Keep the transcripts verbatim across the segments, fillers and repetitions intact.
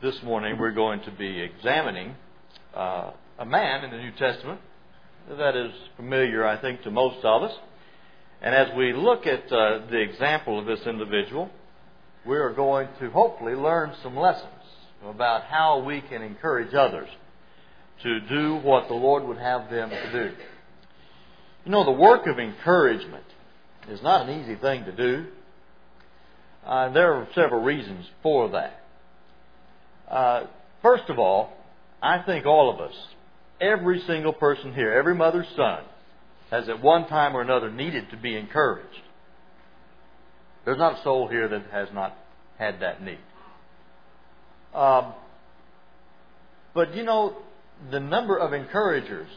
This morning we're going to be examining uh, a man in the New Testament that is familiar, I think, to most of us. And as we look at uh, the example of this individual, we are going to hopefully learn some lessons about how we can encourage others to do what the Lord would have them to do. You know, the work of encouragement is not an easy thing to do. Uh, there are several reasons for that. Uh, first of all, I think all of us, every single person here, every mother's son, has at one time or another needed to be encouraged. There's not a soul here that has not had that need. Um, but you know, the number of encouragers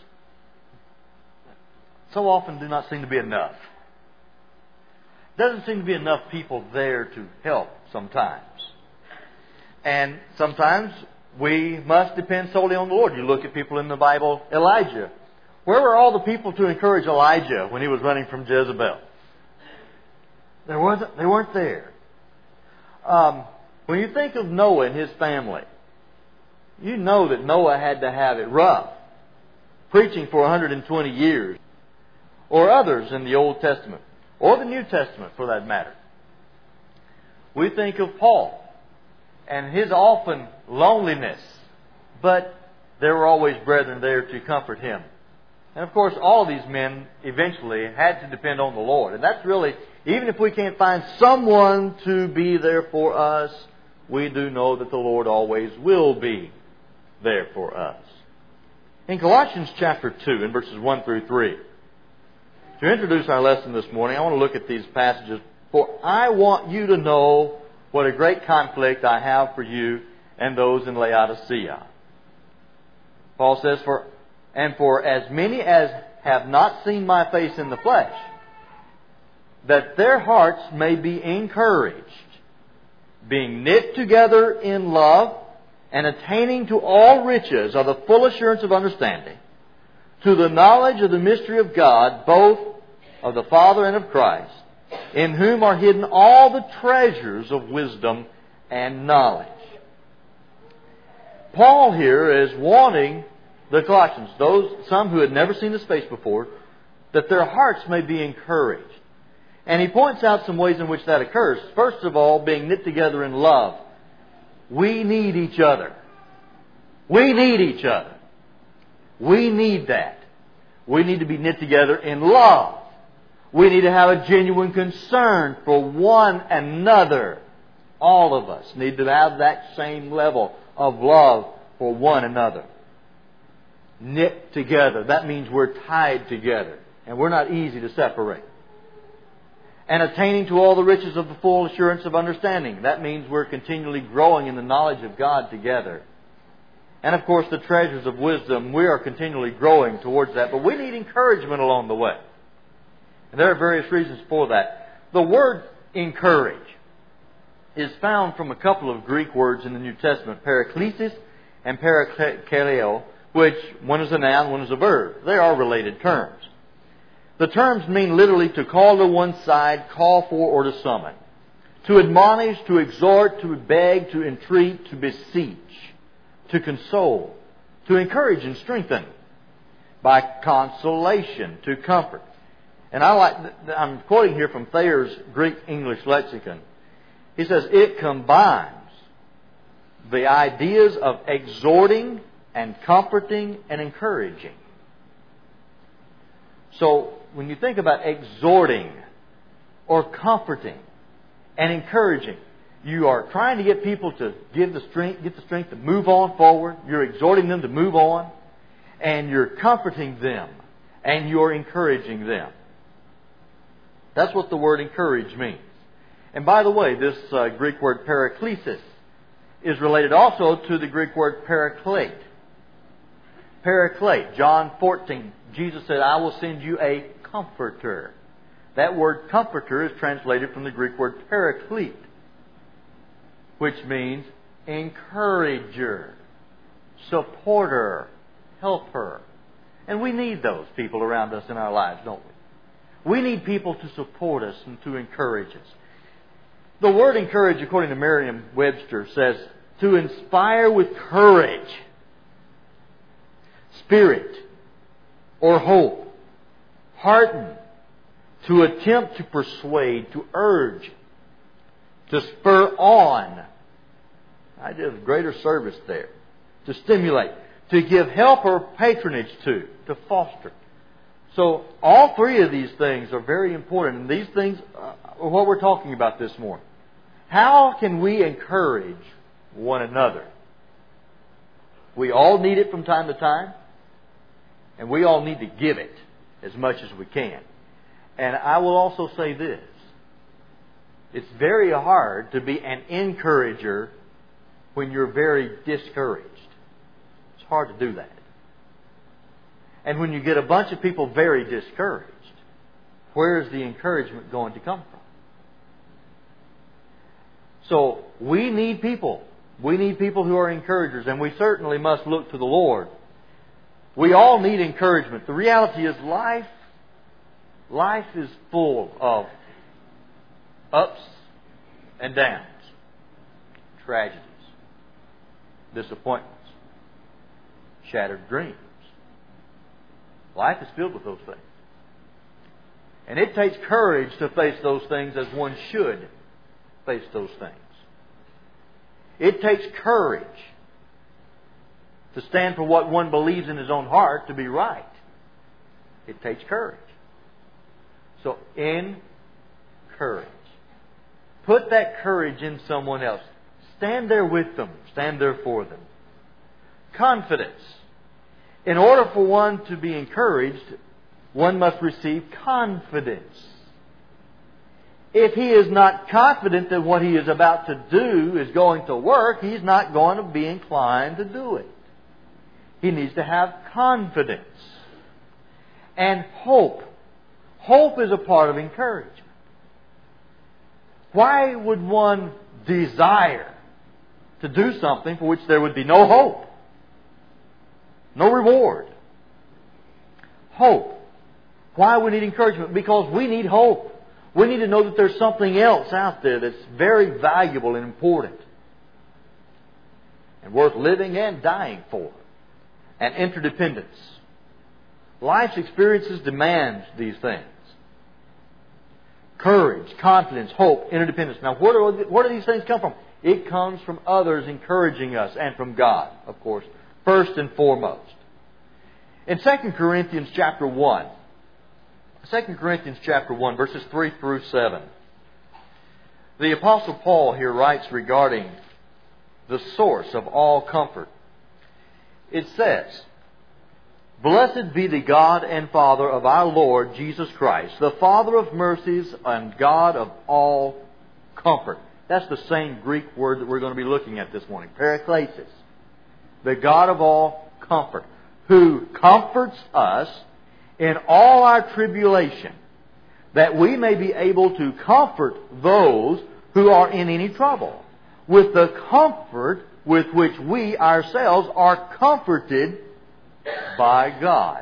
so often do not seem to be enough. Doesn't seem to be enough people there to help sometimes. And sometimes we must depend solely on the Lord. You look at people in the Bible, Elijah. Where were all the people to encourage Elijah when he was running from Jezebel? There wasn't. They weren't there. Um, when you think of Noah and his family, you know that Noah had to have it rough, preaching for one hundred twenty years, or others in the Old Testament, or the New Testament for that matter. We think of Paul and his often loneliness, but there were always brethren there to comfort him. And of course, all of these men eventually had to depend on the Lord. And that's really, even if we can't find someone to be there for us, we do know that the Lord always will be there for us. In Colossians chapter two, in verses one through three, to introduce our lesson this morning, I want to look at these passages. For I want you to know what a great conflict I have for you and those in Laodicea. Paul says, For and for as many as have not seen my face in the flesh, that their hearts may be encouraged, being knit together in love, and attaining to all riches of the full assurance of understanding, to the knowledge of the mystery of God, both of the Father and of Christ, in whom are hidden all the treasures of wisdom and knowledge. Paul here is wanting the Colossians, those some who had never seen His face before, that their hearts may be encouraged. And he points out some ways in which that occurs. First of all, being knit together in love. We need each other. We need each other. We need that. We need to be knit together in love. We need to have a genuine concern for one another. All of us need to have that same level of love for one another. Knit together. That means we're tied together. And we're not easy to separate. And attaining to all the riches of the full assurance of understanding. That means we're continually growing in the knowledge of God together. And of course the treasures of wisdom, we are continually growing towards that. But we need encouragement along the way. And there are various reasons for that. The word encourage is found from a couple of Greek words in the New Testament, paraklesis and parakaleo, which one is a noun, one is a verb. They are related terms. The terms mean literally to call to one side, call for, or to summon. To admonish, to exhort, to beg, to entreat, to beseech, to console, to encourage and strengthen. By consolation, to comfort. And I like, I'm quoting here from Thayer's Greek English lexicon. He says, it combines the ideas of exhorting and comforting and encouraging. So, when you think about exhorting or comforting and encouraging, you are trying to get people to give the strength, get the strength to move on forward. You're exhorting them to move on. And you're comforting them. And you're encouraging them. That's what the word encourage means. And by the way, this uh, Greek word paraklesis is related also to the Greek word paraklete. Paraklete, John fourteen, Jesus said, I will send you a comforter. That word comforter is translated from the Greek word paraclete, which means encourager, supporter, helper. And we need those people around us in our lives, don't we? We need people to support us and to encourage us. The word encourage, according to Merriam-Webster, says to inspire with courage, spirit, or hope, hearten, to attempt to persuade, to urge, to spur on. I did a greater service there. To stimulate, to give help or patronage to, to foster. So all three of these things are very important. And these things are what we're talking about this morning. How can we encourage one another? We all need it from time to time. And we all need to give it as much as we can. And I will also say this. It's very hard to be an encourager when you're very discouraged. It's hard to do that. And when you get a bunch of people very discouraged, where is the encouragement going to come from? So we need people. We need people who are encouragers, and we certainly must look to the Lord. We all need encouragement. The reality is life, life is full of ups and downs, tragedies, disappointments, shattered dreams. Life is filled with those things. And it takes courage to face those things as one should face those things. It takes courage to stand for what one believes in his own heart to be right. It takes courage. So, encourage. Put that courage in someone else. Stand there with them. Stand there for them. Confidence. In order for one to be encouraged, one must receive confidence. If he is not confident that what he is about to do is going to work, he's not going to be inclined to do it. He needs to have confidence. And hope. Hope is a part of encouragement. Why would one desire to do something for which there would be no hope? No reward. Hope. Why we need encouragement? Because we need hope. We need to know that there's something else out there that's very valuable and important and worth living and dying for. And interdependence. Life's experiences demand these things. Courage, confidence, hope, interdependence. Now, where do, where do these things come from? It comes from others encouraging us and from God, of course, first and foremost. In Second Corinthians chapter one, Second Corinthians chapter one, verses three through seven, the Apostle Paul here writes regarding the source of all comfort. It says, "Blessed be the God and Father of our Lord Jesus Christ, the Father of mercies and God of all comfort." That's the same Greek word that we're going to be looking at this morning. Paraklesis. The God of all comfort, who comforts us in all our tribulation, that we may be able to comfort those who are in any trouble, with the comfort with which we ourselves are comforted by God.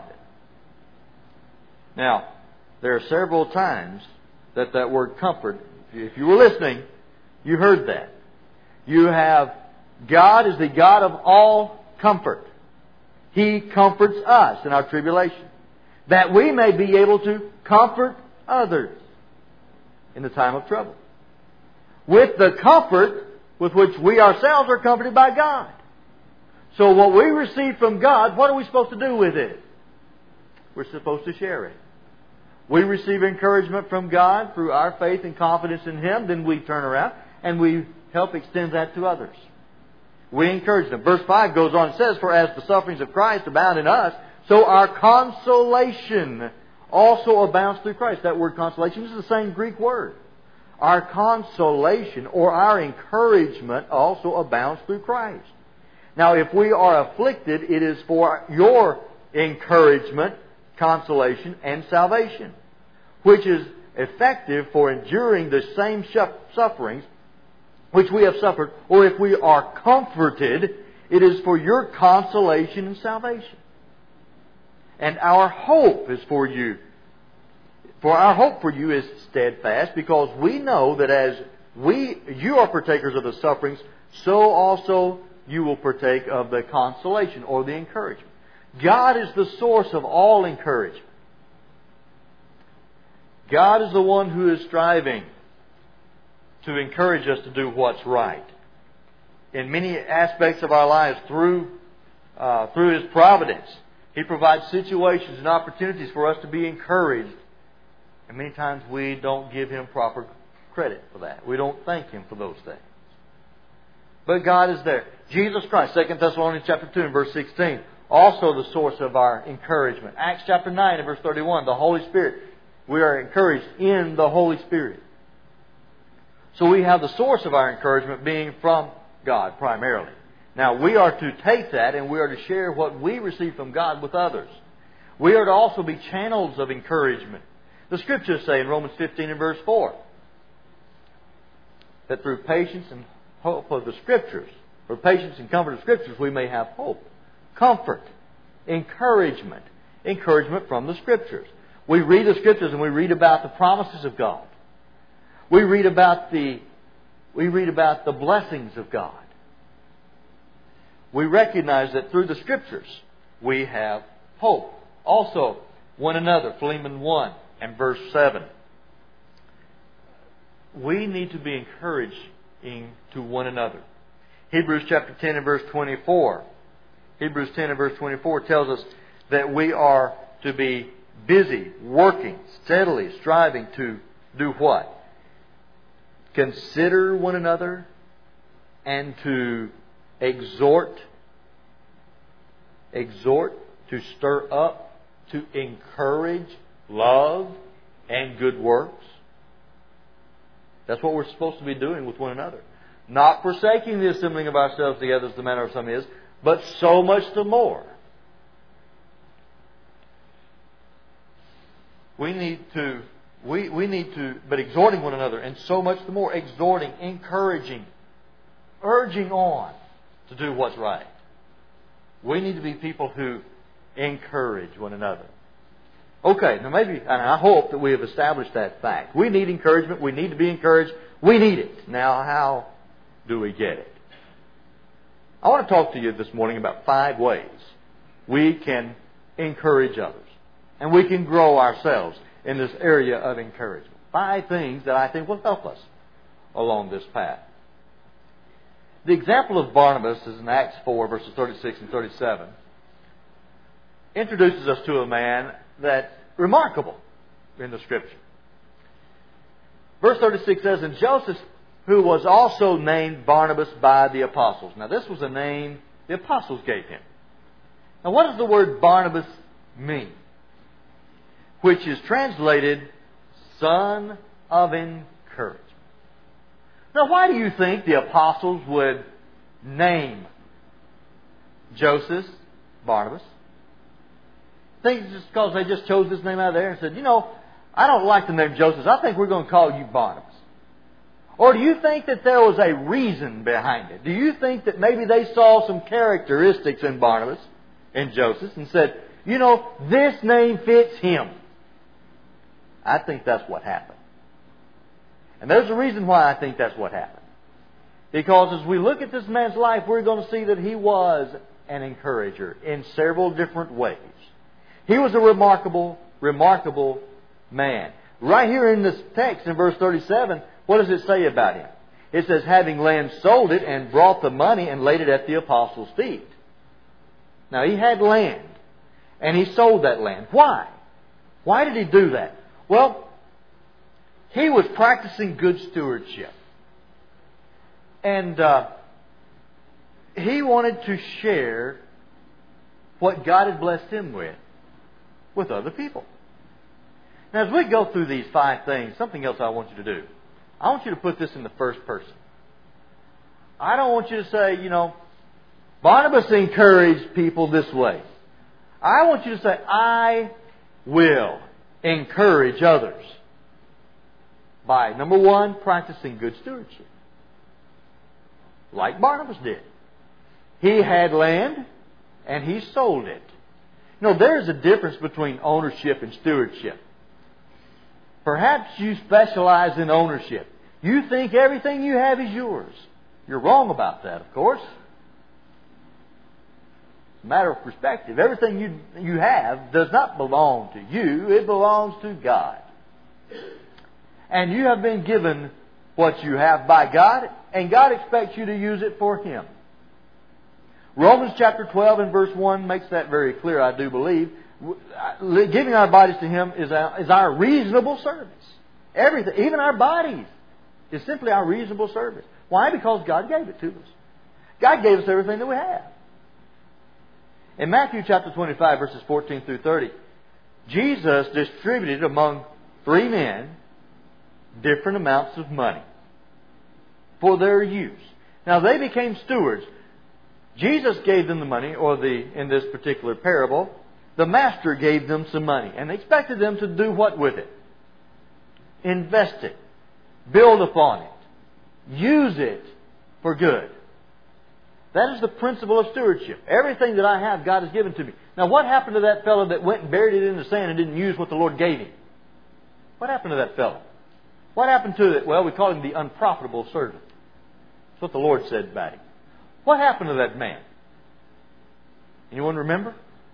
Now, there are several times that that word comfort, if you were listening, you heard that. You have God is the God of all comfort. He comforts us in our tribulation, that we may be able to comfort others in the time of trouble, with the comfort with which we ourselves are comforted by God. So what we receive from God, what are we supposed to do with it? We're supposed to share it. We receive encouragement from God through our faith and confidence in Him. Then we turn around and we help extend that to others. We encourage them. Verse five goes on and says, "For as the sufferings of Christ abound in us, so our consolation also abounds through Christ." That word consolation is the same Greek word. Our consolation or our encouragement also abounds through Christ. Now, if we are afflicted, it is for your encouragement, consolation, and salvation, which is effective for enduring the same sufferings which we have suffered. Or if we are comforted, it is for your consolation and salvation. And our hope is for you. For our hope for you is steadfast, because we know that as we, you are partakers of the sufferings so also you will partake of the consolation or the encouragement. God is the source of all encouragement. God is the one who is striving to encourage us to do what's right. In many aspects of our lives, through, uh, through His providence, He provides situations and opportunities for us to be encouraged. And many times we don't give Him proper credit for that. We don't thank Him for those things. But God is there. Jesus Christ, Second Thessalonians chapter two and verse sixteen, also the source of our encouragement. Acts chapter nine and verse thirty-one, the Holy Spirit. We are encouraged in the Holy Spirit. So we have the source of our encouragement being from God primarily. Now we are to take that and we are to share what we receive from God with others. We are to also be channels of encouragement. The Scriptures say in Romans fifteen and verse four that through patience and hope of the Scriptures, for patience and comfort of Scriptures, we may have hope, comfort, encouragement, encouragement from the Scriptures. We read the Scriptures and we read about the promises of God. We read about the we read about the blessings of God. We recognize that through the Scriptures we have hope. Also, one another, Philemon one and verse seven. We need to be encouraging to one another. Hebrews chapter ten and verse twenty-four. Hebrews ten and verse twenty-four tells us that we are to be busy, working, steadily, striving to do what? Consider one another and to exhort, exhort, to stir up, to encourage love and good works. That's what we're supposed to be doing with one another. Not forsaking the assembling of ourselves together as the manner of some is, but so much the more. We need to, we, we need to, but exhorting one another, and so much the more, exhorting, encouraging, urging on to do what's right. We need to be people who encourage one another. Okay, now maybe, and I hope that we have established that fact. We need encouragement. We need to be encouraged. We need it. Now, how do we get it? I want to talk to you this morning about five ways we can encourage others. And we can grow ourselves in this area of encouragement. Five things that I think will help us along this path. The example of Barnabas is in Acts four, verses thirty-six and thirty-seven. Introduces us to a man that's remarkable in the Scripture. Verse thirty-six says, "And Joseph, who was also named Barnabas by the apostles." Now this was a name the apostles gave him. Now what does the word Barnabas mean? Which is translated son of encouragement. Now why do you think the apostles would name Joseph Barnabas? Think it's just because they just chose this name out of there and said, you know, I don't like the name Joseph. I think we're going to call you Barnabas. Or do you think that there was a reason behind it? Do you think that maybe they saw some characteristics in Barnabas and Joseph and said, you know, this name fits him? I think that's what happened. And there's a reason why I think that's what happened. Because as we look at this man's life, we're going to see that he was an encourager in several different ways. He was a remarkable, remarkable man. Right here in this text in verse thirty-seven, what does it say about him? It says, having land, sold it and brought the money and laid it at the apostles' feet. Now he had land and he sold that land. Why? Why did he do that? Well, he was practicing good stewardship. And uh, he wanted to share what God had blessed him with, with other people. Now, as we go through these five things, something else I want you to do. I want you to put this in the first person. I don't want you to say, you know, Barnabas encouraged people this way. I want you to say, I will encourage others by, number one, practicing good stewardship. Like Barnabas did. He had land and he sold it. You know, there's a difference between ownership and stewardship. Perhaps you specialize in ownership. You think everything you have is yours. You're wrong about that, of course. It's a matter of perspective. Everything you, you have does not belong to you. It belongs to God. And you have been given what you have by God, and God expects you to use it for Him. Romans chapter twelve and verse one makes that very clear, I do believe. Giving our bodies to Him is our, is our reasonable service. Everything, even our bodies, is simply our reasonable service. Why? Because God gave it to us. God gave us everything that we have. In Matthew chapter twenty-five, verses fourteen through thirty, Jesus distributed among three men different amounts of money for their use. Now they became stewards. Jesus gave them the money, or the in this particular parable, the master gave them some money and expected them to do what with it? Invest it. Build upon it. Use it for good. That is the principle of stewardship. Everything that I have, God has given to me. Now, what happened to that fellow that went and buried it in the sand and didn't use what the Lord gave him? What happened to that fellow? What happened to it? Well, we call him the unprofitable servant. That's what the Lord said about him. What happened to that man? Anyone remember?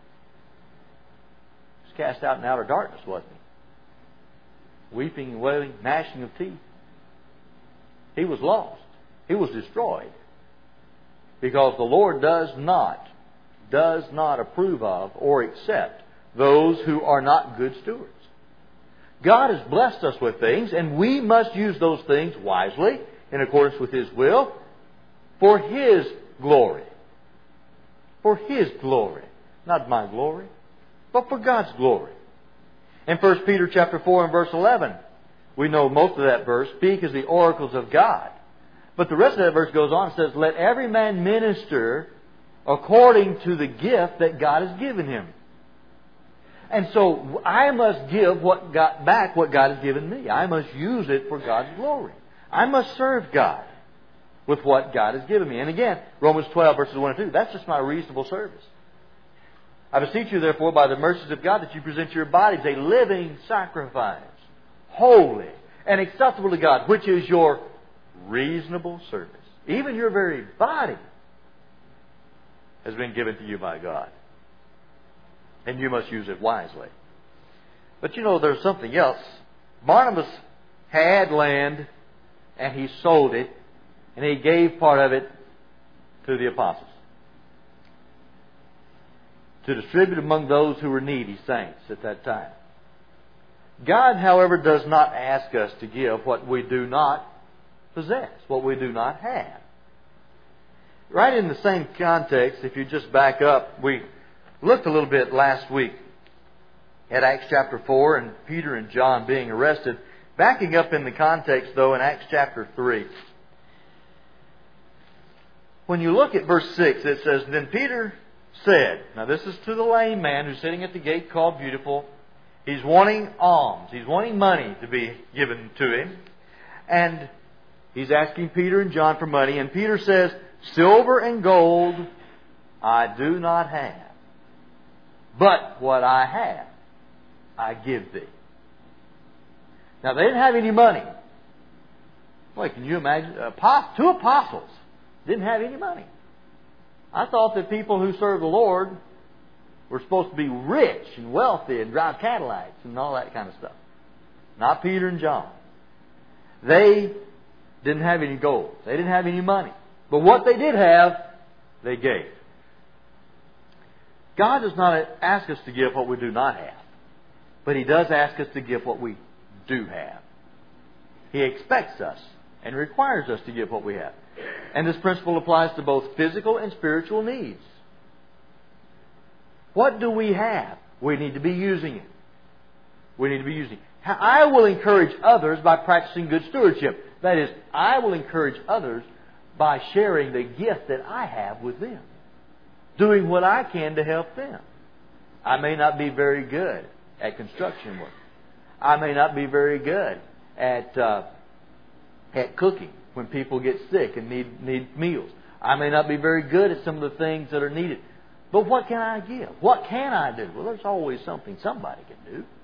He was cast out in outer darkness, wasn't he? Weeping and wailing, gnashing of teeth. He was lost. He was destroyed. Because the Lord does not, does not approve of or accept those who are not good stewards. God has blessed us with things, and we must use those things wisely, in accordance with His will, for His glory. For His glory. Not my glory, but for God's glory. In First Peter chapter four and verse eleven, we know most of that verse, speak as the oracles of God. But the rest of that verse goes on and says, let every man minister according to the gift that God has given him. And so I must give what got back what God has given me. I must use it for God's glory. I must serve God with what God has given me. And again, Romans twelve verses one and two, that's just my reasonable service. I beseech you therefore by the mercies of God that you present your bodies a living sacrifice, holy and acceptable to God, which is your reasonable service. Even your very body has been given to you by God. And you must use it wisely. But you know, there's something else. Barnabas had land and he sold it and he gave part of it to the apostles to distribute among those who were needy saints at that time. God, however, does not ask us to give what we do not possess, what we do not have. Right in the same context, if you just back up, we looked a little bit last week at Acts chapter four and Peter and John being arrested. Backing up in the context, though, in Acts chapter three. When you look at verse six, it says, then Peter said, now this is to the lame man who's sitting at the gate called Beautiful. He's wanting alms. He's wanting money to be given to him. And he's asking Peter and John for money. And Peter says, silver and gold I do not have. But what I have, I give thee. Now, they didn't have any money. Boy, can you imagine? Two apostles didn't have any money. I thought that people who serve the Lord were supposed to be rich and wealthy and drive Cadillacs and all that kind of stuff. Not Peter and John. They didn't have any gold. They didn't have any money. But what they did have, they gave. God does not ask us to give what we do not have. But He does ask us to give what we do have. He expects us and requires us to give what we have. And this principle applies to both physical and spiritual needs. What do we have? We need to be using it. We need to be using it. I will encourage others by practicing good stewardship. That is, I will encourage others by sharing the gift that I have with them. Doing what I can to help them. I may not be very good at construction work. I may not be very good at uh, at cooking when people get sick and need, need meals. I may not be very good at some of the things that are needed. But what can I give? What can I do? Well, there's always something somebody can do.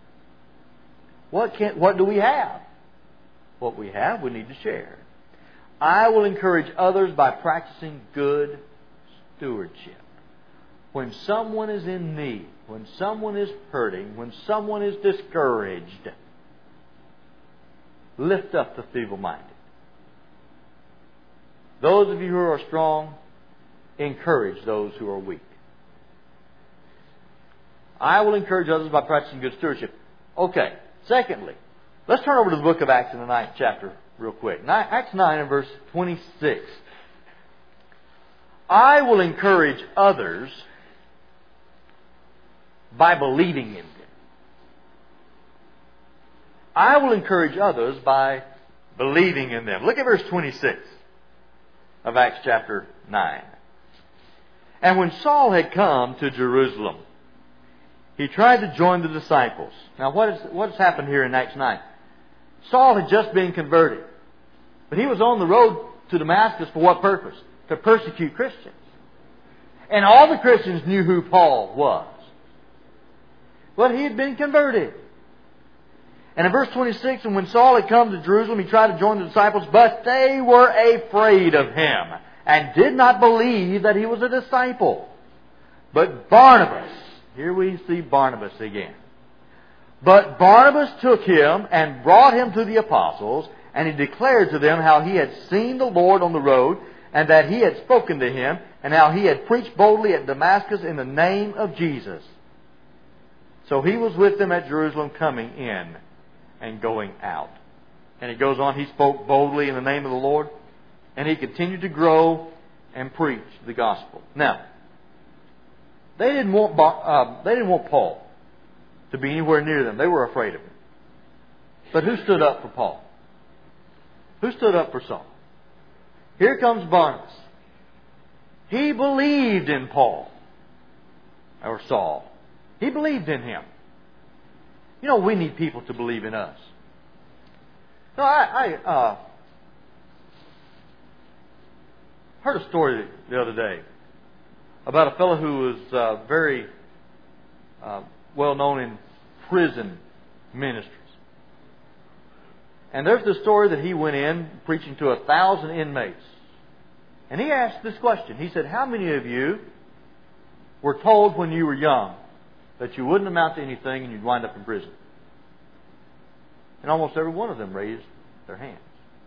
What can? What do we have? What we have, we need to share. I will encourage others by practicing good stewardship. When someone is in need, when someone is hurting, when someone is discouraged, lift up the feeble-minded. Those of you who are strong, encourage those who are weak. I will encourage others by practicing good stewardship. Okay. Secondly, let's turn over to the book of Acts in the ninth chapter real quick. Acts nine and verse twenty-six. I will encourage others by believing in them. I will encourage others by believing in them. Look at verse twenty-six of Acts chapter nine. And when Saul had come to Jerusalem, he tried to join the disciples. Now what, is, what has happened here in Acts nine? Saul had just been converted. But he was on the road to Damascus for what purpose? To persecute Christians. And all the Christians knew who Paul was. But he had been converted. And in verse twenty-six, and when Saul had come to Jerusalem, he tried to join the disciples, but they were afraid of him, and did not believe that he was a disciple. But Barnabas, here we see Barnabas again. But Barnabas took him and brought him to the apostles, and he declared to them how he had seen the Lord on the road, and that he had spoken to him, and how he had preached boldly at Damascus in the name of Jesus. So he was with them at Jerusalem, coming in and going out. And it goes on, he spoke boldly in the name of the Lord, and he continued to grow and preach the gospel. Now, they didn't want uh, they didn't want Paul to be anywhere near them. They were afraid of him. But who stood up for Paul? Who stood up for Saul? Here comes Barnabas. He believed in Paul, or Saul. He believed in him. You know, we need people to believe in us. So I, I uh, heard a story the other day about a fellow who was uh, very uh, well known in prison ministries. And there's this story that he went in preaching to a thousand inmates. And he asked this question. He said, how many of you were told when you were young that you wouldn't amount to anything and you'd wind up in prison? And almost every one of them raised their hands.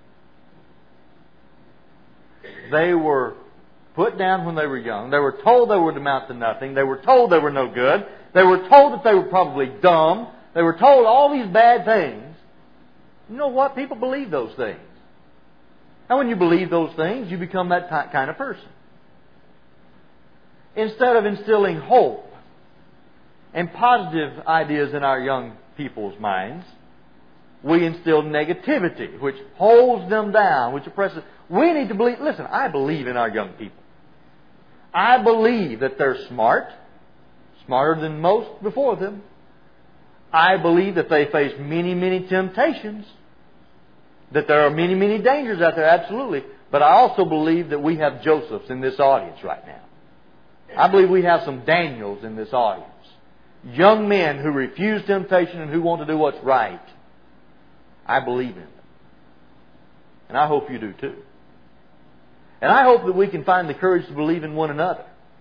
They were put down when they were young. They were told they would amount to nothing. They were told they were no good. They were told that they were probably dumb. They were told all these bad things. You know what? People believe those things. And when you believe those things, you become that t- kind of person. Instead of instilling hope and positive ideas in our young people's minds, we instill negativity, which holds them down, which oppresses. We need to believe. Listen, I believe in our young people. I believe that they're smart, smarter than most before them. I believe that they face many, many temptations, that there are many, many dangers out there, absolutely. But I also believe that we have Josephs in this audience right now. I believe we have some Daniels in this audience. Young men who refuse temptation and who want to do what's right. I believe in them. And I hope you do too. And I hope that we can find the courage to believe in one another.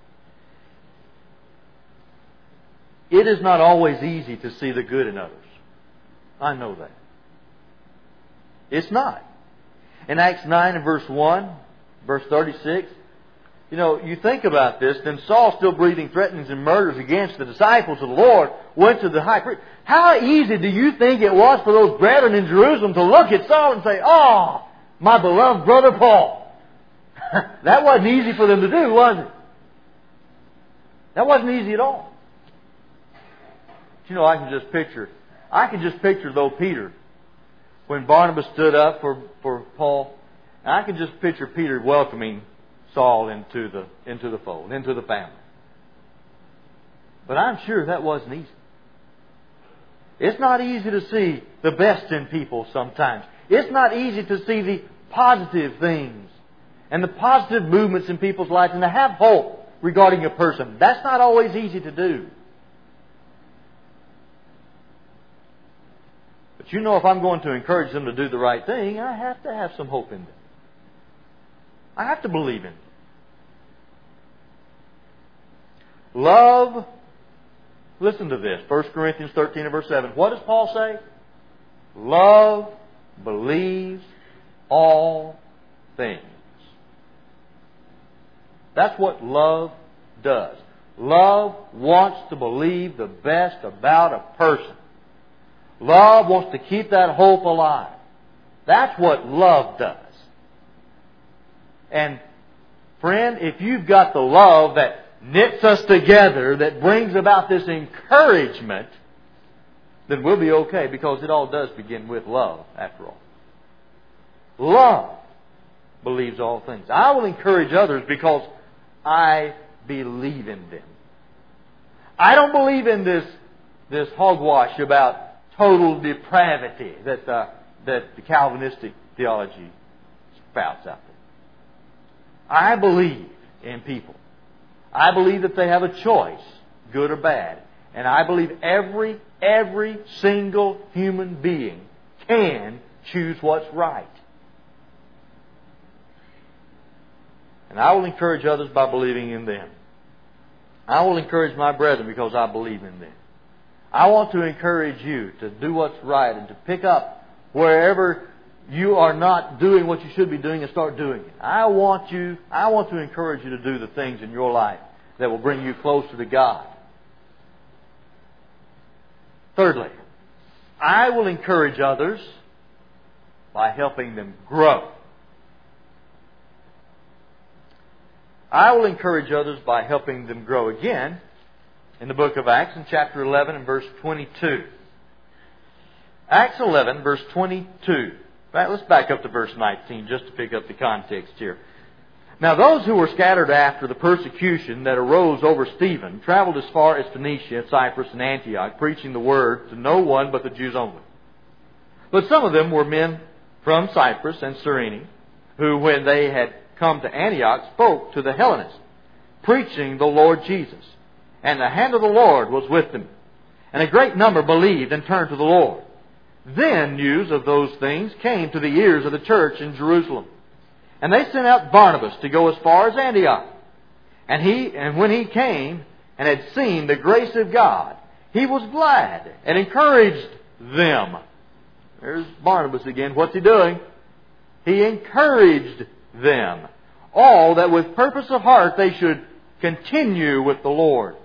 It is not always easy to see the good in others. I know that. It's not. In Acts nine and verse one, verse thirty-six, you know, you think about this, then Saul, still breathing threatenings and murders against the disciples of the Lord, went to the high priest. How easy do you think it was for those brethren in Jerusalem to look at Saul and say, oh, my beloved brother Paul? That wasn't easy for them to do, was it? That wasn't easy at all. But, you know, I can just picture, I can just picture, though, Peter, when Barnabas stood up for, for Paul, and I can just picture Peter welcoming Saul into the into the fold, into the family. But I'm sure that wasn't easy. It's not easy to see the best in people sometimes. It's not easy to see the positive things and the positive movements in people's lives and to have hope regarding a person. That's not always easy to do. But you know, if I'm going to encourage them to do the right thing, I have to have some hope in them. I have to believe in them. Love, listen to this, First Corinthians thirteen and verse seven. What does Paul say? Love believes all things. That's what love does. Love wants to believe the best about a person. Love wants to keep that hope alive. That's what love does. And friend, if you've got the love that knits us together, that brings about this encouragement, then we'll be okay, because it all does begin with love, after all. Love believes all things. I will encourage others because I believe in them. I don't believe in this, this hogwash about total depravity that, uh, that the Calvinistic theology spouts out there. I believe in people. I believe that they have a choice, good or bad. And I believe every, every single human being can choose what's right. And I will encourage others by believing in them. I will encourage my brethren because I believe in them. I want to encourage you to do what's right and to pick up wherever you are not doing what you should be doing and start doing it. I want you, I want to encourage you to do the things in your life that will bring you closer to God. Thirdly, I will encourage others by helping them grow. I will encourage others by helping them grow. Again, in the book of Acts, in chapter eleven and verse twenty-two. Acts eleven, verse twenty-two. Right, let's back up to verse nineteen just to pick up the context here. Now those who were scattered after the persecution that arose over Stephen traveled as far as Phoenicia, Cyprus, and Antioch, preaching the word to no one but the Jews only. But some of them were men from Cyprus and Cyrene, who, when they had come to Antioch, spoke to the Hellenists, preaching the Lord Jesus. And the hand of the Lord was with them. And a great number believed and turned to the Lord. Then news of those things came to the ears of the church in Jerusalem. And they sent out Barnabas to go as far as Antioch. And he, and when he came and had seen the grace of God, he was glad and encouraged them. There's Barnabas again. What's he doing? He encouraged them. All that with purpose of heart they should continue with the Lord.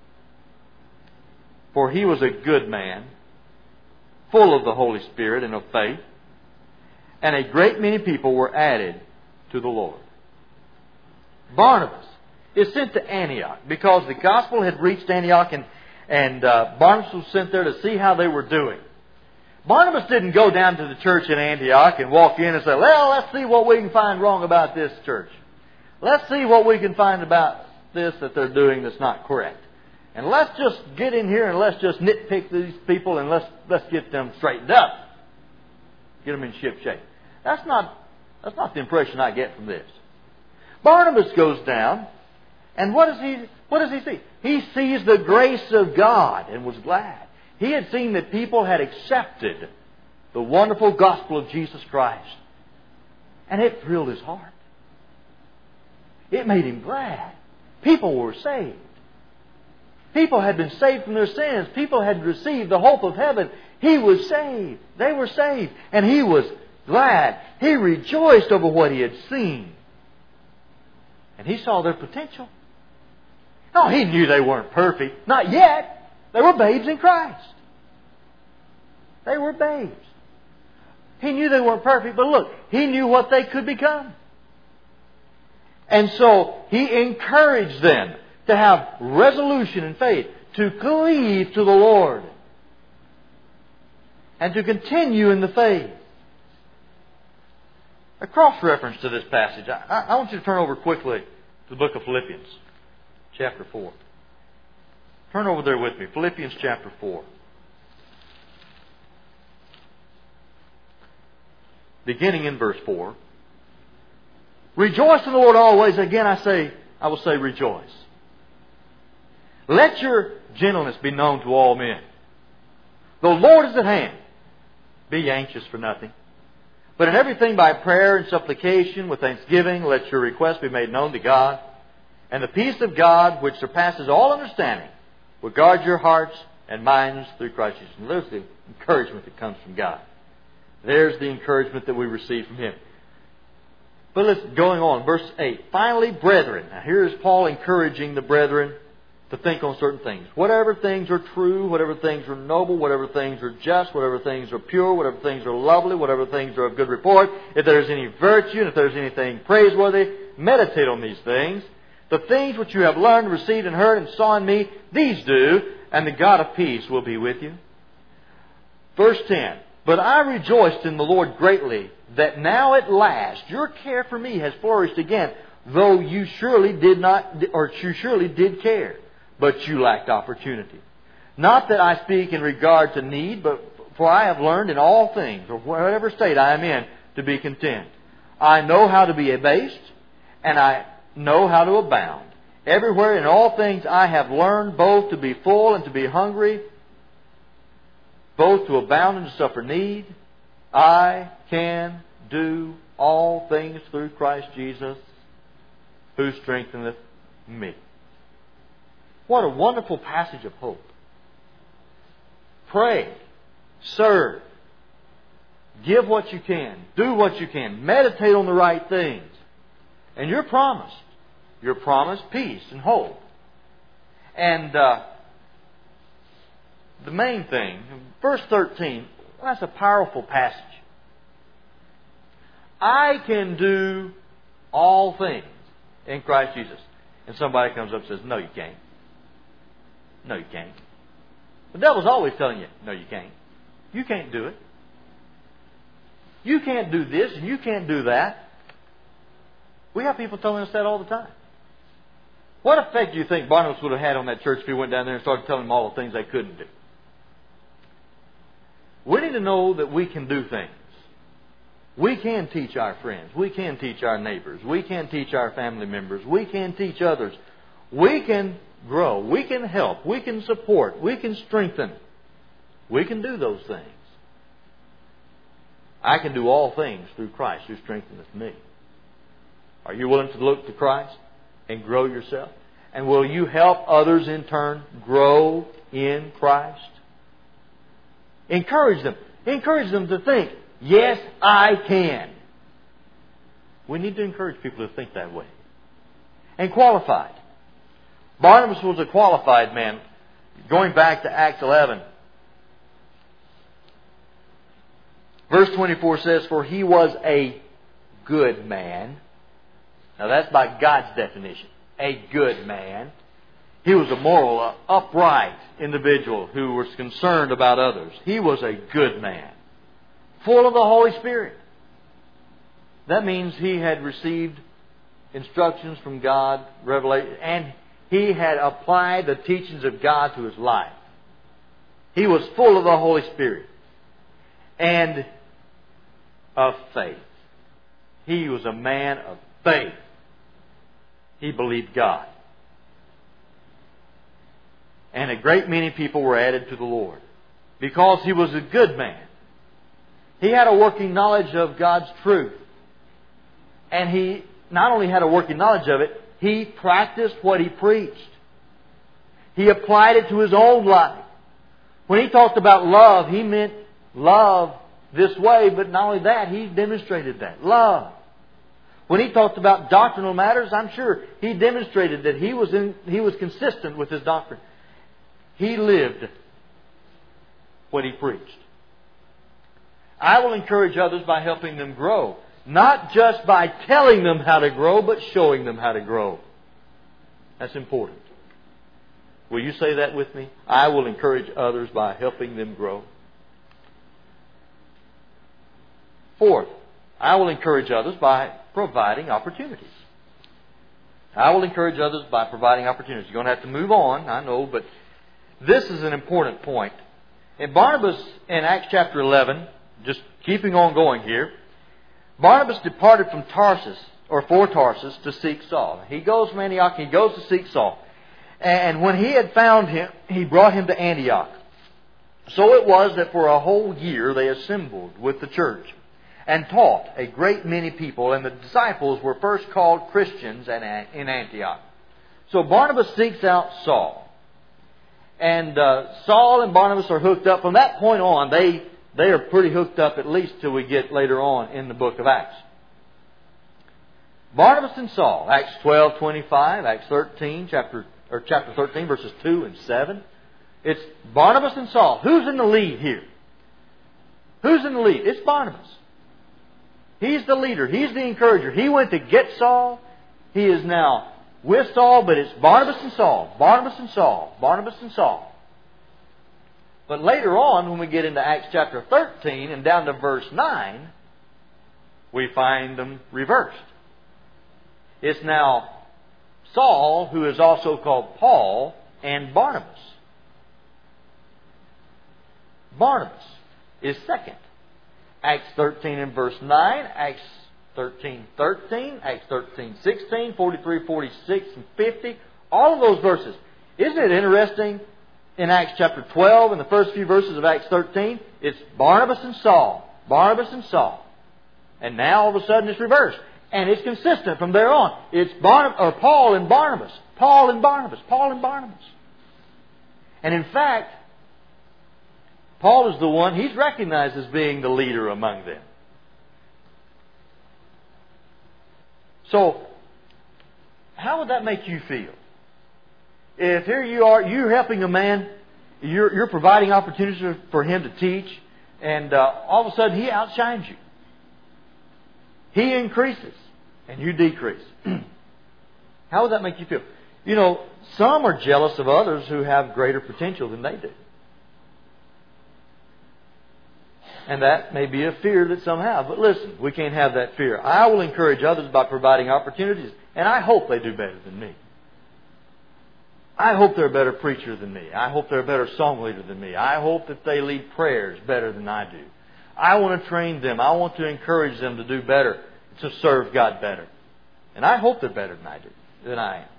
For he was a good man, full of the Holy Spirit and of faith, and a great many people were added to the Lord. Barnabas is sent to Antioch because the gospel had reached Antioch, and, and uh, Barnabas was sent there to see how they were doing. Barnabas didn't go down to the church in Antioch and walk in and say, well, let's see what we can find wrong about this church. Let's see what we can find about this that they're doing that's not correct. And let's just get in here and let's just nitpick these people and let's let's get them straightened up. Get them in ship shape. That's not that's not the impression I get from this. Barnabas goes down, and what does he what does he see? He sees the grace of God and was glad. He had seen that people had accepted the wonderful gospel of Jesus Christ. And it thrilled his heart. It made him glad. People were saved. People had been saved from their sins. People had received the hope of heaven. He was saved. They were saved. And he was glad. He rejoiced over what he had seen. And he saw their potential. No, he knew they weren't perfect. Not yet. They were babes in Christ. They were babes. He knew they weren't perfect, but look, he knew what they could become. And so he encouraged them to have resolution and faith, to cleave to the Lord, and to continue in the faith. A cross-reference to this passage. I, I want you to turn over quickly to the book of Philippians, chapter four. Turn over there with me. Philippians chapter four. Beginning in verse four. Rejoice in the Lord always. Again I say, I will say rejoice. Let your gentleness be known to all men. The Lord is at hand. Be anxious for nothing, But in everything by prayer and supplication with thanksgiving, let your requests be made known to God. And the peace of God, which surpasses all understanding, will guard your hearts and minds through Christ Jesus. And there's the encouragement that comes from God. There's the encouragement that we receive from Him. But let's going on, verse eight. Finally, brethren. Now here is Paul encouraging the brethren to think on certain things. Whatever things are true, whatever things are noble, whatever things are just, whatever things are pure, whatever things are lovely, whatever things are of good report, if there is any virtue and if there is anything praiseworthy, meditate on these things. The things which you have learned, received, and heard, and saw in me, these do, and the God of peace will be with you. Verse ten. But I rejoiced in the Lord greatly, that now at last your care for me has flourished again, though you surely did not, or you surely did care, but you lacked opportunity. Not that I speak in regard to need, but for I have learned in all things, or whatever state I am in, to be content. I know how to be abased, and I know how to abound. Everywhere in all things I have learned both to be full and to be hungry, both to abound and to suffer need. I can do all things through Christ Jesus, who strengtheneth me. What a wonderful passage of hope. Pray, serve, give what you can, do what you can, meditate on the right things. And you're promised. You're promised peace and hope. And uh, the main thing, verse thirteen, that's a powerful passage. I can do all things in Christ Jesus. And somebody comes up and says, no, you can't. No, you can't. The devil's always telling you, no, you can't. You can't do it. You can't do this and you can't do that. We have people telling us that all the time. What effect do you think Barnabas would have had on that church if he went down there and started telling them all the things they couldn't do? We need to know that we can do things. We can teach our friends. We can teach our neighbors. We can teach our family members. We can teach others. We can grow. We can help. We can support. We can strengthen. We can do those things. I can do all things through Christ who strengtheneth me. Are you willing to look to Christ and grow yourself? And will you help others in turn grow in Christ? Encourage them. Encourage them to think, yes, I can. We need to encourage people to think that way. And qualified. Barnabas was a qualified man. Going back to Acts eleven. Verse twenty-four says, for he was a good man. Now that's by God's definition. A good man. He was a moral, upright individual who was concerned about others. He was a good man. Full of the Holy Spirit. That means he had received instructions from God, revelation, and he had applied the teachings of God to his life. He was full of the Holy Spirit and of faith. He was a man of faith. He believed God. And a great many people were added to the Lord because he was a good man. He had a working knowledge of God's truth. And he not only had a working knowledge of it, he practiced what he preached. He applied it to his own life. When he talked about love, he meant love this way, but not only that, he demonstrated that. Love. When he talked about doctrinal matters, I'm sure he demonstrated that he was in, he was consistent with his doctrine. He lived what he preached. I will encourage others by helping them grow. Not just by telling them how to grow, but showing them how to grow. That's important. Will you say that with me? I will encourage others by helping them grow. Fourth, I will encourage others by providing opportunities. I will encourage others by providing opportunities. You're going to have to move on, I know, but this is an important point. And Barnabas, in Acts chapter eleven, just keeping on going here, Barnabas departed from Tarsus, or for Tarsus, to seek Saul. He goes from Antioch, he goes to seek Saul. And when he had found him, he brought him to Antioch. So it was that for a whole year they assembled with the church and taught a great many people, and the disciples were first called Christians in Antioch. So Barnabas seeks out Saul. And uh, Saul and Barnabas are hooked up. From that point on, they, they are pretty hooked up, at least till we get later on in the book of Acts. Barnabas and Saul, Acts twelve twenty-five, Acts thirteen, chapter or chapter thirteen, verses two and seven. It's Barnabas and Saul. Who's in the lead here? Who's in the lead? It's Barnabas. He's the leader. He's the encourager. He went to get Saul. He is now with Saul, but it's Barnabas and Saul. Barnabas and Saul. Barnabas and Saul. But later on, when we get into Acts chapter thirteen and down to verse nine, we find them reversed. It's now Saul, who is also called Paul, and Barnabas. Barnabas is second. Acts thirteen and verse nine, Acts thirteen thirteen, Acts thirteen sixteen, forty-three, forty-six, and fifty. All of those verses. Isn't it interesting? In Acts chapter twelve, in the first few verses of Acts thirteen, it's Barnabas and Saul. Barnabas and Saul. And now all of a sudden it's reversed. And it's consistent from there on. It's Barnab- or Paul and Barnabas. Paul and Barnabas. Paul and Barnabas. And in fact, Paul is the one, he's recognized as being the leader among them. So, how would that make you feel? If here you are, you're helping a man, you're, you're providing opportunities for him to teach, and uh, all of a sudden he outshines you. He increases, and you decrease. How would that make you feel? You know, some are jealous of others who have greater potential than they do. And that may be a fear that some have. But listen, we can't have that fear. I will encourage others by providing opportunities. And I hope they do better than me. I hope they're a better preacher than me. I hope they're a better song leader than me. I hope that they lead prayers better than I do. I want to train them. I want to encourage them to do better, to serve God better. And I hope they're better than I do, than I am.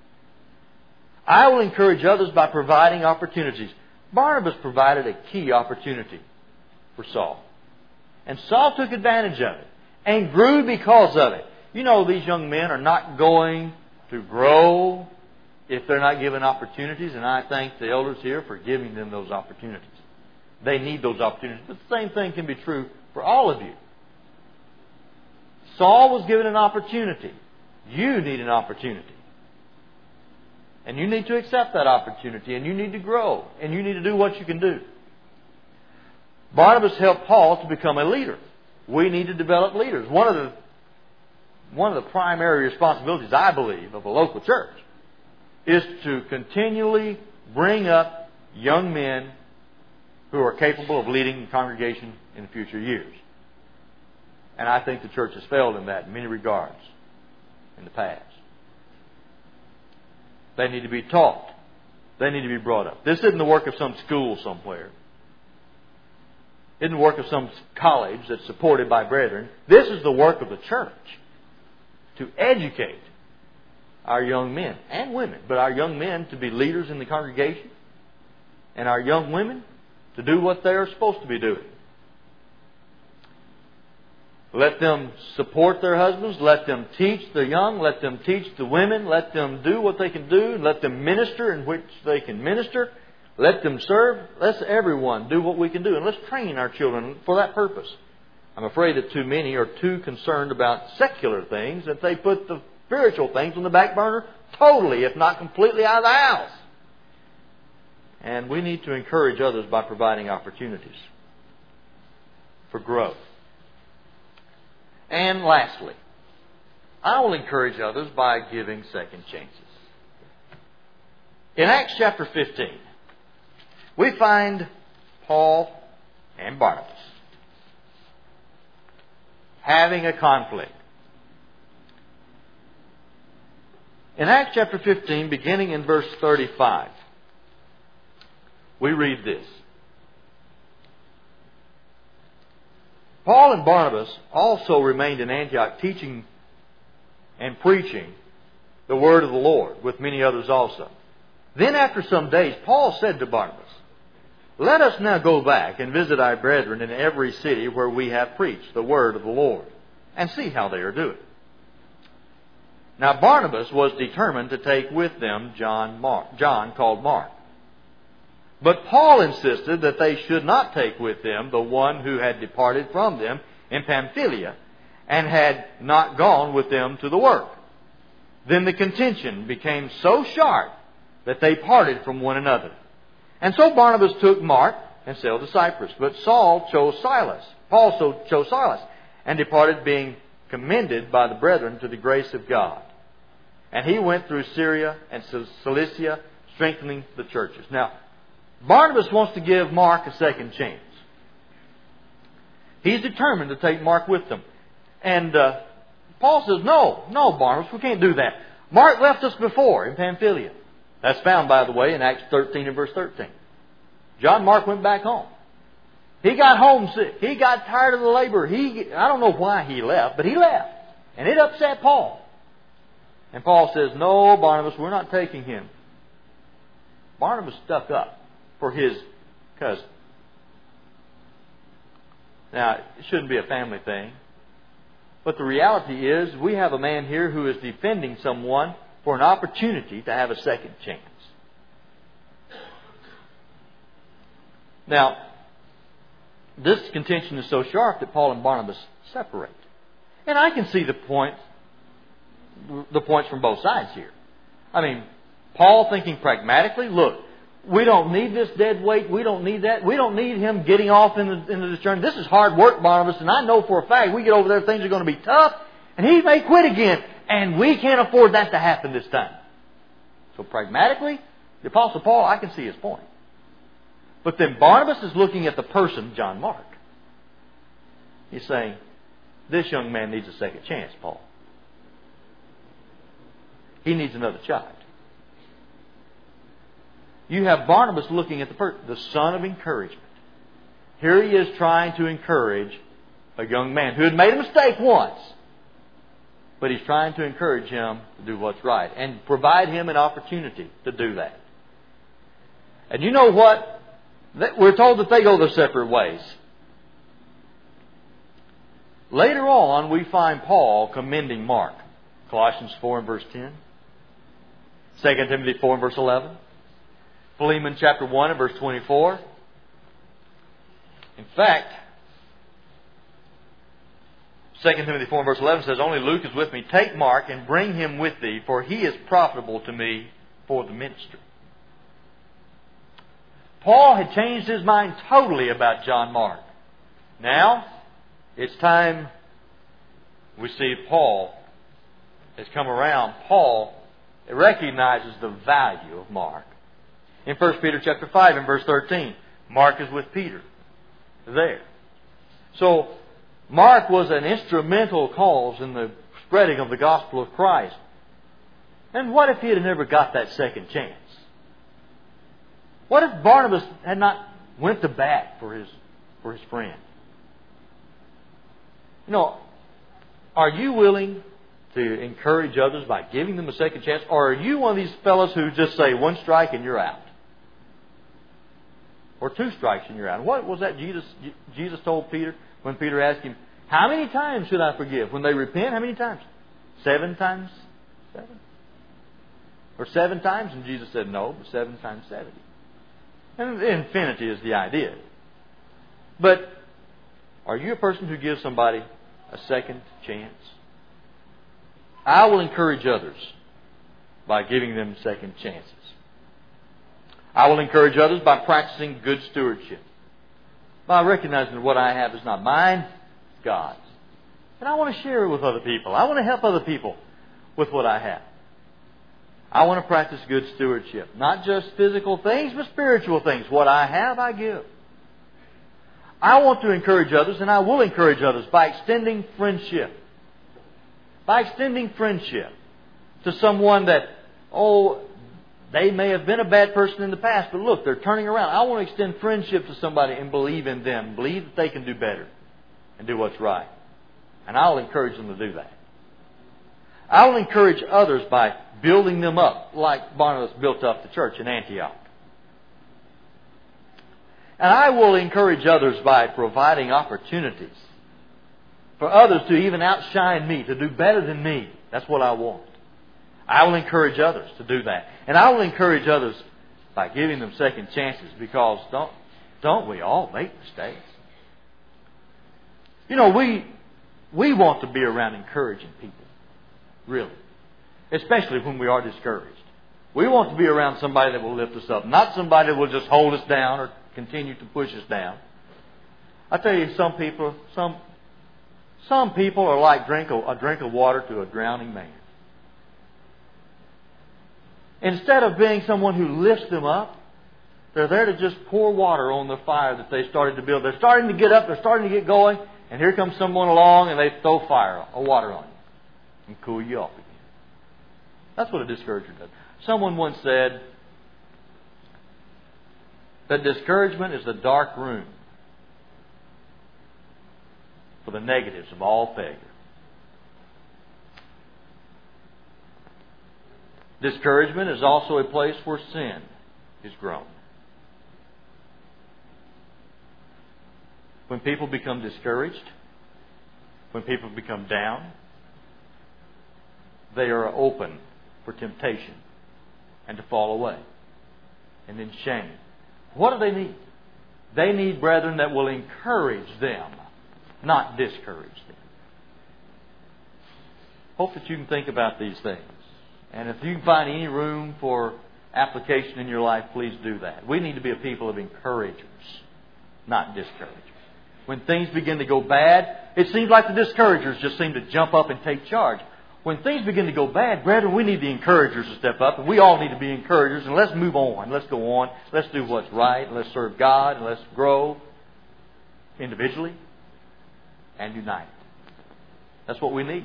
I will encourage others by providing opportunities. Barnabas provided a key opportunity for Saul. And Saul took advantage of it and grew because of it. You know, these young men are not going to grow if they're not given opportunities, and I thank the elders here for giving them those opportunities. They need those opportunities. But the same thing can be true for all of you. Saul was given an opportunity. You need an opportunity. And you need to accept that opportunity, and you need to grow, and you need to do what you can do. Barnabas helped Paul to become a leader. We need to develop leaders. One of the one of the primary responsibilities, I believe, of a local church is to continually bring up young men who are capable of leading the congregation in future years. And I think the church has failed in that in many regards in the past. They need to be taught. They need to be brought up. This isn't the work of some school somewhere. It isn't the work of some college that's supported by brethren. This is the work of the church to educate our young men and women, but our young men to be leaders in the congregation, and our young women to do what they are supposed to be doing. Let them support their husbands. Let them teach the young. Let them teach the women. Let them do what they can do. Let them minister in which they can minister. Let them serve. Let's everyone do what we can do. And let's train our children for that purpose. I'm afraid that too many are too concerned about secular things that they put the spiritual things on the back burner totally, if not completely, out of the house. And we need to encourage others by providing opportunities for growth. And lastly, I will encourage others by giving second chances. In Acts chapter fifteen, we find Paul and Barnabas having a conflict. In Acts chapter fifteen, beginning in verse thirty-five, we read this. Paul and Barnabas also remained in Antioch teaching and preaching the word of the Lord with many others also. Then after some days, Paul said to Barnabas, Let us now go back and visit our brethren in every city where we have preached the word of the Lord, and see how they are doing. Now Barnabas was determined to take with them John, Mark, John called Mark. But Paul insisted that they should not take with them the one who had departed from them in Pamphylia and had not gone with them to the work. Then the contention became so sharp that they parted from one another. And so Barnabas took Mark and sailed to Cyprus. But Saul chose Silas. Paul so chose Silas and departed, being commended by the brethren to the grace of God. And he went through Syria and Cilicia, strengthening the churches. Now, Barnabas wants to give Mark a second chance. He's determined to take Mark with them. And uh, Paul says, no, no, Barnabas, we can't do that. Mark left us before in Pamphylia. That's found, by the way, in Acts thirteen and verse thirteen. John Mark went back home. He got homesick. He got tired of the labor. He, I don't know why he left, but he left. And it upset Paul. And Paul says, no, Barnabas, we're not taking him. Barnabas stuck up for his cousin. Now, it shouldn't be a family thing. But the reality is, we have a man here who is defending someone for an opportunity to have a second chance. Now, this contention is so sharp that Paul and Barnabas separate. And I can see the point, the points from both sides here. I mean, Paul thinking pragmatically, look, we don't need this dead weight. We don't need that. We don't need him getting off into, into this journey. This is hard work, Barnabas, and I know for a fact we get over there, things are going to be tough, and he may quit again. And we can't afford that to happen this time. So pragmatically, the Apostle Paul, I can see his point. But then Barnabas is looking at the person, John Mark. He's saying, this young man needs a second chance, Paul. He needs another child. You have Barnabas looking at the person, the son of encouragement. Here he is trying to encourage a young man who had made a mistake once. But he's trying to encourage him to do what's right and provide him an opportunity to do that. And you know what? We're told that they go their separate ways. Later on, we find Paul commending Mark. Colossians four and verse ten. Second Timothy four and verse eleven. Philemon chapter one and verse twenty-four. In fact, Second Timothy four and verse eleven says, only Luke is with me. Take Mark and bring him with thee, for he is profitable to me for the ministry. Paul had changed his mind totally about John Mark. Now, it's time we see Paul has come around. Paul recognizes the value of Mark. In First Peter chapter five and verse thirteen, Mark is with Peter there. So, Mark was an instrumental cause in the spreading of the gospel of Christ. And what if he had never got that second chance? What if Barnabas had not went to bat for his, for his friend? You know, are you willing to encourage others by giving them a second chance? Or are you one of these fellows who just say one strike and you're out? Or two strikes and you're out? What was that Jesus, Jesus told Peter when Peter asked him, how many times should I forgive? When they repent, how many times? Seven times seven? Or seven times? And Jesus said, no, but seven times seventy. And infinity is the idea. But are you a person who gives somebody a second chance? I will encourage others by giving them second chances. I will encourage others by practicing good stewardship. By recognizing that what I have is not mine, it's God's. And I want to share it with other people. I want to help other people with what I have. I want to practice good stewardship. Not just physical things, but spiritual things. What I have, I give. I want to encourage others, and I will encourage others by extending friendship. By extending friendship to someone that, oh, they may have been a bad person in the past, but look, they're turning around. I want to extend friendship to somebody and believe in them. Believe that they can do better and do what's right. And I'll encourage them to do that. I'll encourage others by building them up like Barnabas built up the church in Antioch. And I will encourage others by providing opportunities for others to even outshine me, to do better than me. That's what I want. I will encourage others to do that. And I will encourage others by giving them second chances, because don't, don't we all make mistakes? You know, we, we want to be around encouraging people. Really. Especially when we are discouraged. We want to be around somebody that will lift us up, not somebody that will just hold us down or continue to push us down. I tell you, some people, some, some people are like drink of, a drink of water to a drowning man. Instead of being someone who lifts them up, they're there to just pour water on the fire that they started to build. They're starting to get up, they're starting to get going, and here comes someone along and they throw fire or water on you and cool you off again. That's what a discourager does. Someone once said that discouragement is the dark room for the negatives of all failure. Discouragement is also a place where sin is grown. When people become discouraged, when people become down, they are open for temptation and to fall away and then shame. What do they need? They need brethren that will encourage them, not discourage them. Hope that you can think about these things. And if you can find any room for application in your life, please do that. We need to be a people of encouragers, not discouragers. When things begin to go bad, it seems like the discouragers just seem to jump up and take charge. When things begin to go bad, brethren, we need the encouragers to step up, and we all need to be encouragers, and let's move on. Let's go on. Let's do what's right, and let's serve God, and let's grow individually and united. That's what we need.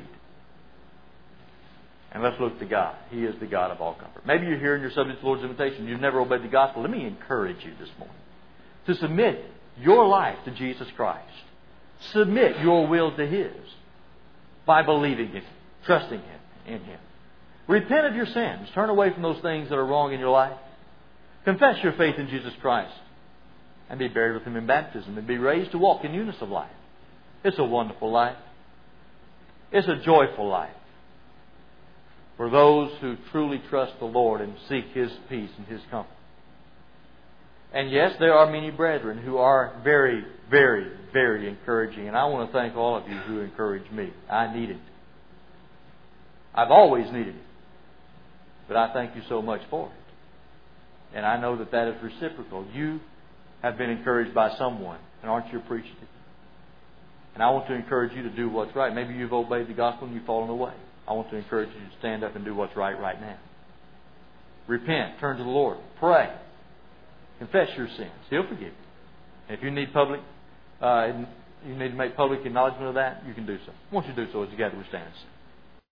And let's look to God. He is the God of all comfort. Maybe you're here and you're subject to the Lord's invitation. You've never obeyed the gospel. Let me encourage you this morning to submit your life to Jesus Christ. Submit your will to His by believing in Him, trusting Him, in Him. Repent of your sins. Turn away from those things that are wrong in your life. Confess your faith in Jesus Christ and be buried with Him in baptism and be raised to walk in newness of life. It's a wonderful life. It's a joyful life for those who truly trust the Lord and seek His peace and His comfort. And yes, there are many brethren who are very, very, very encouraging. And I want to thank all of you who encourage me. I need it. I've always needed it. But I thank you so much for it. And I know that that is reciprocal. You have been encouraged by someone. And aren't you appreciative? And I want to encourage you to do what's right. Maybe you've obeyed the gospel and you've fallen away. I want to encourage you to stand up and do what's right right now. Repent. Turn to the Lord. Pray. Confess your sins. He'll forgive you. And if you need public, uh, you need to make public acknowledgement of that, you can do so. I want you to do so as you gather, we stand and sing.